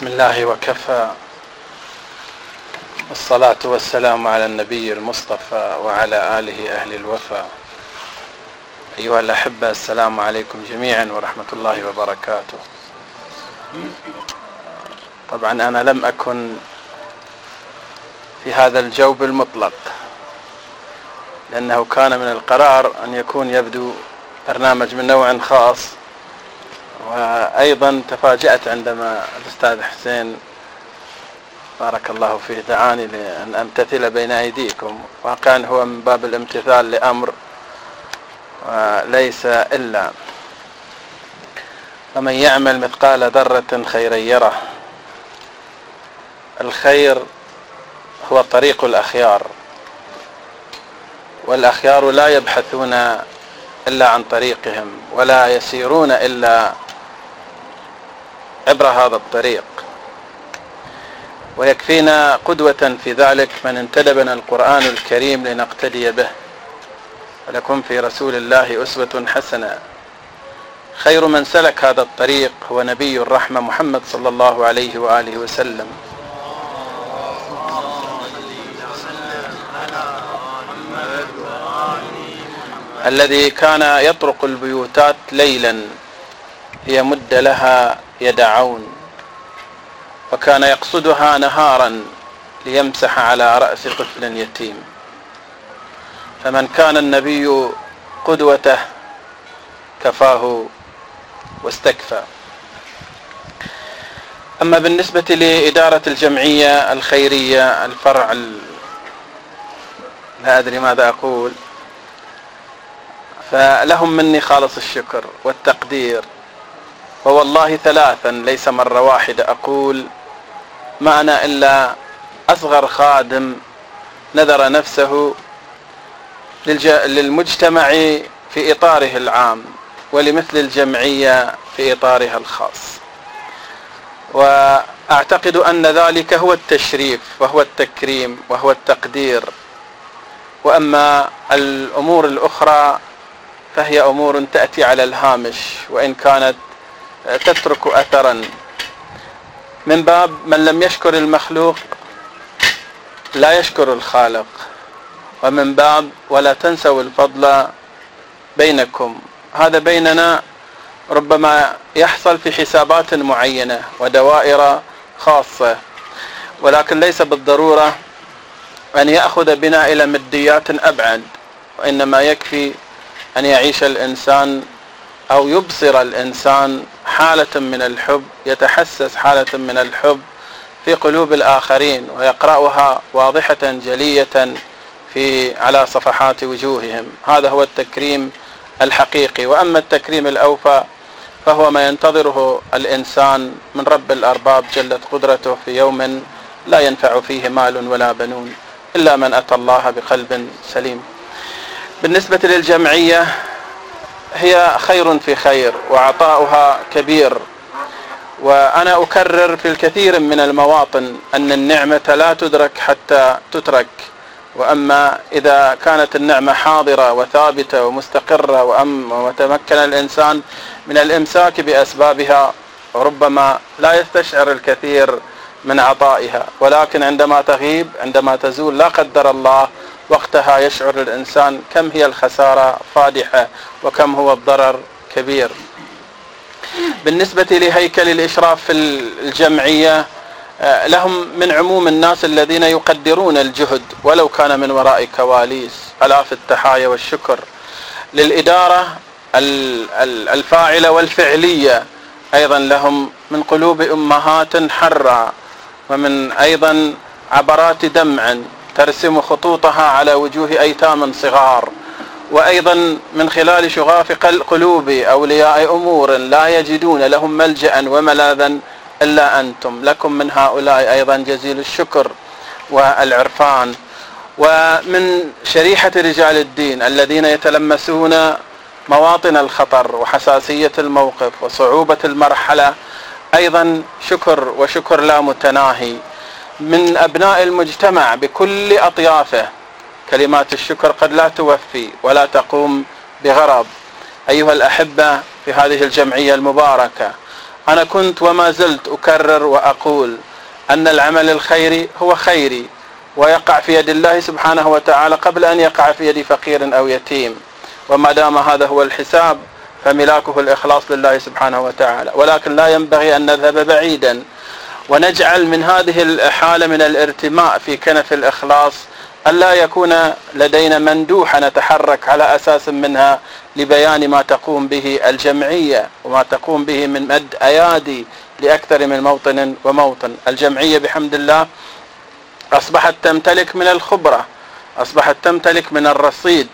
بسم الله وكفى، والصلاة والسلام على النبي المصطفى وعلى آله أهل الوفا. أيها الأحبة، السلام عليكم جميعا ورحمة الله وبركاته. طبعا أنا لم أكن في هذا الجوب المطلق، لأنه كان من القرار أن يكون يبدو برنامج من نوع خاص، وأيضا تفاجأت عندما الأستاذ حسين بارك الله فيه دعاني لأن أمتثل بين أيديكم. واقعا هو من باب الامتثال لأمر وليس إلا. فمن يعمل مثقال ذرة خيرا يره. الخير هو طريق الأخيار، والأخيار لا يبحثون إلا عن طريقهم، ولا يسيرون إلا عبر هذا الطريق. ويكفينا قدوة في ذلك من انتدبنا القرآن الكريم لنقتدي به، ولكم في رسول الله أسوة حسنة. خير من سلك هذا الطريق هو نبي الرحمة محمد صلى الله عليه وآله وسلم، الذي كان يطرق البيوتات ليلا ليمد لها يد عون، وكان يقصدها نهارا ليمسح على رأس طفل يتيم. فمن كان النبي قدوته كفاه واستكفى. أما بالنسبة لإدارة الجمعية الخيرية الفرع لا أدري ماذا أقول، فلهم مني خالص الشكر والتقدير. ووالله ثلاثا ليس مرة واحدة أقول ما أنا إلا أصغر خادم نذر نفسه للمجتمع في إطاره العام، ولمثل الجمعية في إطارها الخاص. وأعتقد أن ذلك هو التشريف وهو التكريم وهو التقدير. وأما الأمور الأخرى فهي أمور تأتي على الهامش، وإن كانت تترك أثرا، من باب من لم يشكر المخلوق لا يشكر الخالق، ومن باب ولا تنسوا الفضل بينكم. هذا بيننا ربما يحصل في حسابات معينة ودوائر خاصة، ولكن ليس بالضرورة أن يأخذ بنا إلى ماديات أبعد، وإنما يكفي أن يعيش الإنسان أو يبصر الإنسان حالة من الحب، يتحسس حالة من الحب في قلوب الآخرين، ويقرأها واضحة جلية على صفحات وجوههم. هذا هو التكريم الحقيقي. وأما التكريم الأوفى فهو ما ينتظره الإنسان من رب الأرباب جلت قدرته في يوم لا ينفع فيه مال ولا بنون إلا من أتى الله بقلب سليم. بالنسبة للجمعية هي خير في خير، وعطاؤها كبير. وأنا أكرر في الكثير من المواطن أن النعمة لا تدرك حتى تترك. وأما إذا كانت النعمة حاضرة وثابتة ومستقرة وتمكن الإنسان من الإمساك بأسبابها، ربما لا يستشعر الكثير من عطائها، ولكن عندما تغيب، عندما تزول لا قدر الله، وقتها يشعر الإنسان كم هي الخسارة فادحة وكم هو الضرر كبير. بالنسبة لهيكل الإشراف في الجمعية، لهم من عموم الناس الذين يقدرون الجهد ولو كان من وراء كواليس. آلاف التحايا والشكر للإدارة الفاعلة والفعلية، أيضا لهم من قلوب أمهات حرة، ومن أيضا عبرات دمع ترسم خطوطها على وجوه أيتام صغار، وأيضا من خلال شغاف قلوب أولياء أمور لا يجدون لهم ملجأ وملاذا إلا أنتم. لكم من هؤلاء أيضا جزيل الشكر والعرفان. ومن شريحة رجال الدين الذين يتلمسون مواطن الخطر وحساسية الموقف وصعوبة المرحلة، أيضا شكر وشكر لا متناهي. من أبناء المجتمع بكل أطيافه، كلمات الشكر قد لا توفي ولا تقوم بغرض. أيها الأحبة في هذه الجمعية المباركة، أنا كنت وما زلت أكرر وأقول أن العمل الخيري هو خيري ويقع في يد الله سبحانه وتعالى قبل أن يقع في يد فقير أو يتيم، وما دام هذا هو الحساب فملاكه الإخلاص لله سبحانه وتعالى. ولكن لا ينبغي أن نذهب بعيدا ونجعل من هذه الحالة من الارتماء في كنف الإخلاص ألا يكون لدينا مندوحة نتحرك على أساس منها لبيان ما تقوم به الجمعية وما تقوم به من مد أيادي لأكثر من موطن وموطن. الجمعية بحمد الله أصبحت تمتلك من الخبرة، أصبحت تمتلك من الرصيد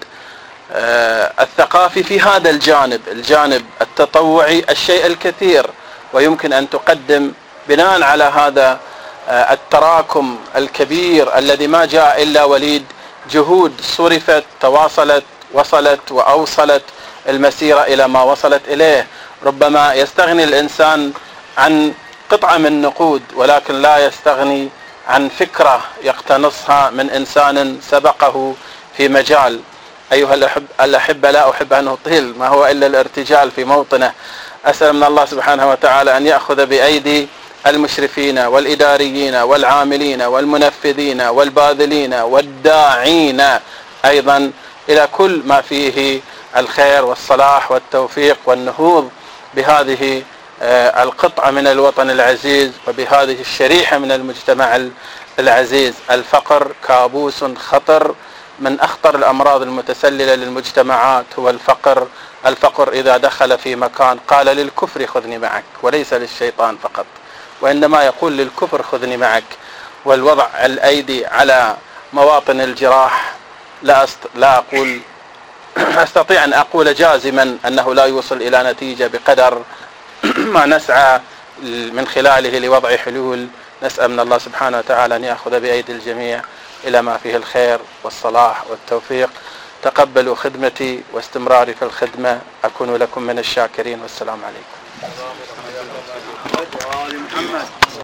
الثقافي في هذا الجانب التطوعي الشيء الكثير، ويمكن أن تقدم بناء على هذا التراكم الكبير الذي ما جاء إلا وليد جهود صرفت تواصلت وصلت وأوصلت المسيرة إلى ما وصلت إليه. ربما يستغني الإنسان عن قطعة من نقود ولكن لا يستغني عن فكرة يقتنصها من إنسان سبقه في مجال. أيها الأحبة، لا أحب أن أطيل، ما هو إلا الارتجال في موطنه. أسأل من الله سبحانه وتعالى أن يأخذ بأيدي المشرفين والإداريين والعاملين والمنفذين والباذلين والداعين أيضا إلى كل ما فيه الخير والصلاح والتوفيق والنهوض بهذه القطعة من الوطن العزيز وبهذه الشريحة من المجتمع العزيز. الفقر كابوس خطر، من أخطر الأمراض المتسللة للمجتمعات هو الفقر إذا دخل في مكان قال للكفر خذني معك، وليس للشيطان فقط، وإنما يقول للكفر خذني معك. والوضع الأيدي على مواطن الجراح لا أقول أستطيع أن أقول جازما أنه لا يوصل إلى نتيجة بقدر ما نسعى من خلاله لوضع حلول. نسأل من الله سبحانه وتعالى أن يأخذ بأيدي الجميع إلى ما فيه الخير والصلاح والتوفيق. تقبلوا خدمتي واستمراري في الخدمة، أكون لكم من الشاكرين، والسلام عليكم.